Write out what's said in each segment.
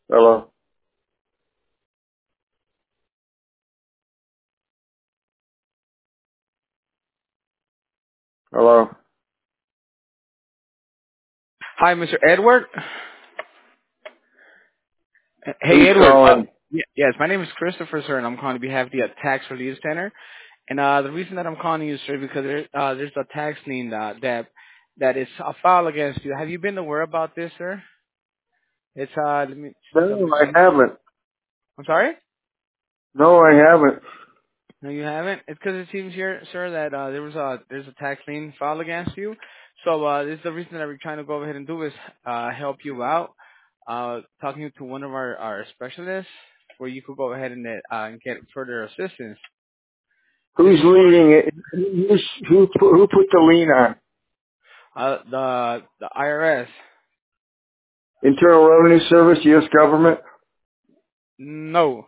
Hello? Hello? Hi, Mr. Edward. Hey, Who's Edward. calling? Yes, my name is Christopher, sir, and I'm calling on behalf of the Tax Relief Center. And the reason that I'm calling you, sir, because there's a tax lien that is a file against you. Have you been aware about this, sir? It's let me No, I haven't. I'm sorry. No, I haven't. No, you haven't. It's because it seems here, sir, that there's a tax lien filed against you. So this is the reason that we're trying to go ahead and do is help you out, talking to one of our specialists, where you could go ahead and get further assistance. This Who's is for leading it? Who put the lien on? the IRS. Internal Revenue Service, U.S. government? No,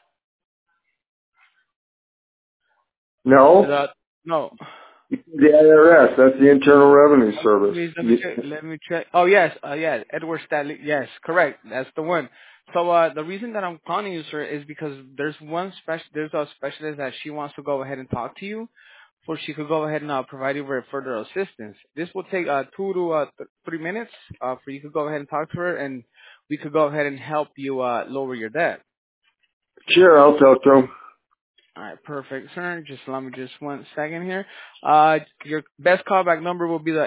No? the no. The IRS, that's the Internal Revenue Service. Let me check. Let me check. Oh yes, yes, Edward Stanley. Yes, correct. That's the one. So the reason that I'm calling you, sir, is because there's a specialist that she wants to go ahead and talk to you, so she could go ahead and provide you with further assistance. This will take 2 to 3 minutes for you to go ahead and talk to her, and we could go ahead and help you lower your debt. Sure, I'll talk to him. All right, perfect, sir. Just allow me just 1 second here. Your best callback number will be the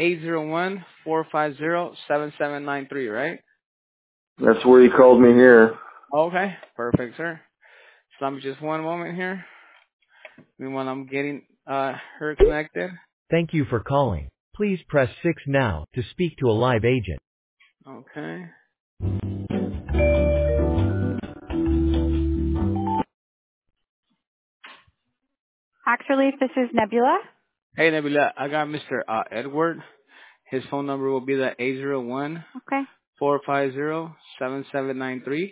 801-450-7793, right? That's where you called me here. Okay, perfect, sir. So I'm just 1 moment here. Meanwhile, I'm getting her connected. Thank you for calling. Please press 6 now to speak to a live agent. Okay. Tax Relief, this is Nebula. Hey, Nebula, I got Mr. Edward. His phone number will be the Okay. 801-450-7793.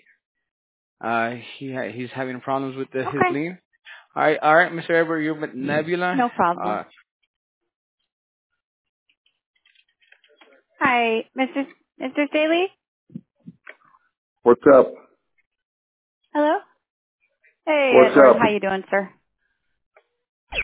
He's having problems with his Okay. lien. All right, Mr. Edward, you're with Nebula. No problem. Hi, Mr. Staley? What's up? Hello? Hey, What's Edward. up? How you doing, sir?